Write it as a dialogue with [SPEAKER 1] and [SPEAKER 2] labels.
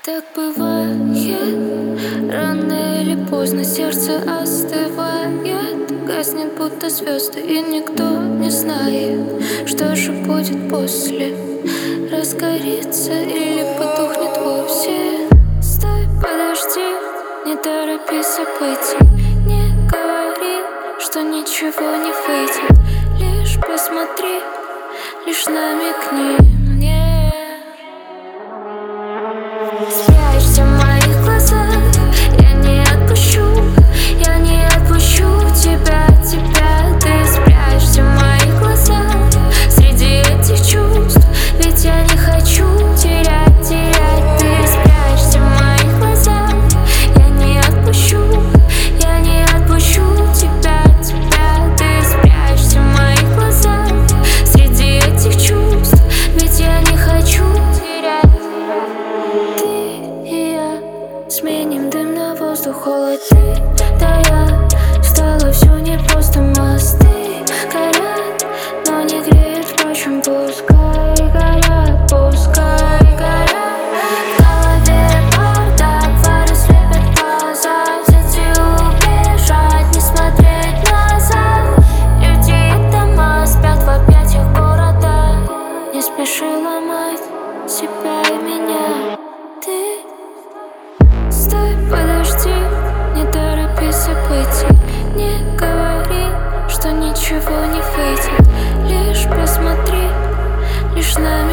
[SPEAKER 1] Так бывает, рано или поздно сердце остывает, гаснет будто звезды, и никто не знает, что же будет после. Разгорится или потухнет вовсе. Стой, подожди, не торопи события. Не говори, что ничего не выйдет. Лишь посмотри, лишь намекни мне. Спрячься в моих глазах, я не отпущу тебя. Ты спрячься в моих глазах, среди этих чувств, ведь я не хочу терять. Ты спрячься в моих глазах, я не отпущу тебя. Ты спрячься в моих глазах, среди этих чувств, ведь я не хочу терять. Сменим дым на воздух, холод ты, да я. Стало все непросто, мосты горят, но не греет, впрочем, пускай горят. В голове бардак, фары слепят глаза. Взять и убежать, не смотреть назад. Люди и дома спят в объятиях города. Не спеши ломать себя и меня. Ты стой, подожди, не торопи события. Не говори, что ничего не выйдет. Лишь посмотри, лишь намекни.